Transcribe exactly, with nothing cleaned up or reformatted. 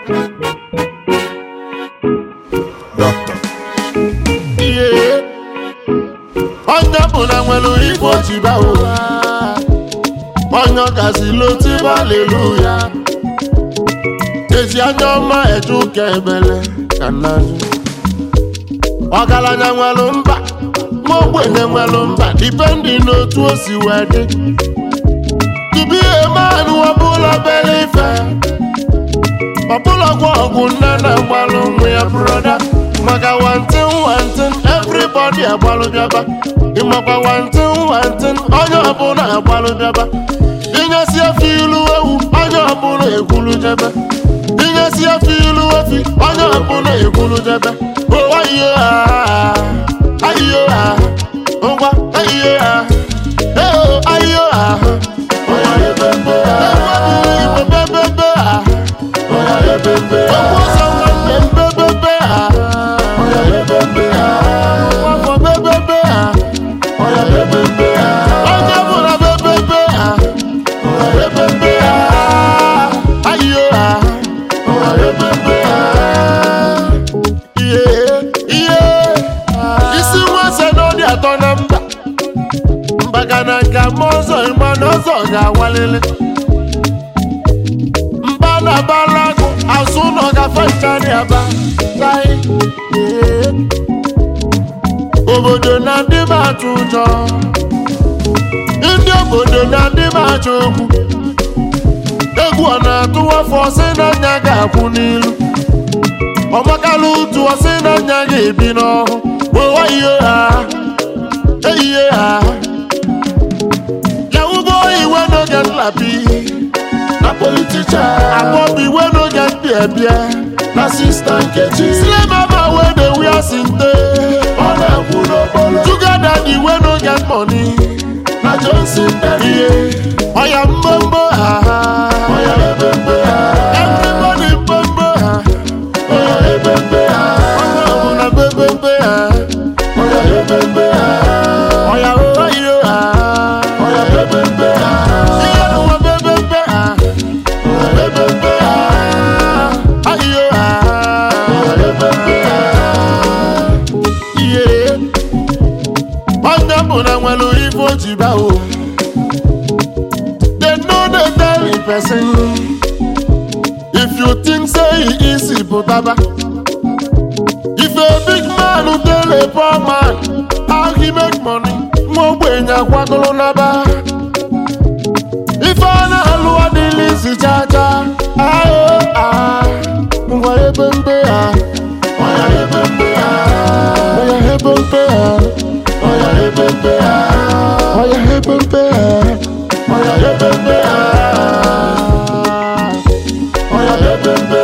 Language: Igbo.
Doctor. Yeah. Onye bụla nwere ife ojiba ụwa. Onye gazi lotiba hallelujah. Eji anya ọma eje ụka ebele ka nnaju. Ọgaranya nwere mba, ma ogbenye nwere mba, depending n'otu o si wee dị. To be a man ọbụla bere ife, ọbụla gwa ọgwụ nne na agbalụ nwa ya broda. Maka one thing one thing everybody agbalụ bịaba. Ịmakwa one thing one thing onye ọbụla agbalụ bịaba. Inyesi efi ilu ewu onye ọbụla ekwulu jebe. Inyesi efi ilu efi onye ọbụla ekwulu jebe. Oh ayo ah, ayo ah, ngwa ayo ah, eh ayo ah. Oya ebembe ah, ebembe ah, oya ebembe ah, oya ebembe ah, oya ebembe ah, oya ebembe ah, oya ebembe ah, oya bura ebembe ah, oya ebembe ah, ayo ah, oya ebembe ah, yeah yeah. Isi nwase n'ọdị atọ na mba. Mbagana nka mozo ịma n'ọzọ ga-awalele. Mba na balago azụ nọ gafe nchani aba. Tai obodo na ndị m atụ ụjọ. Ndị obodo na ndị m achọ okwu. Egwu ọ na-atụ afọ sị na nya ga-akwụ n'ilu. Ọmakala utu ọ sị na nya ga-ebi n'ọhụ. Owa ihe ha, eyihe ha. We no get lappy, na politician. Abobi we no get beer beer, na sister Nkechi. Slay mama we dey wear sinte, ona kuno bolo. Together the we no get money, na Johnson Derry. Oya mbombo ha, oya ebembe ha. Everybody mbombo ha, oya ebembe ha. Oya una bebembe ha, oya ebembe ha. Oya oyo ha, oya bebembe ha. They know they tell the person. If you think say he easy, baba. If a big man who tell a poor man how he make money, mo bwenya kwa kolonaba. If I know what the lazy chacha, ah ah, mwa ebembe ah, mwa ebembe ah, mwa ebembe ah, mwa ebembe ah. Oya ebembe ah, oya ebembe ah, oya ebembe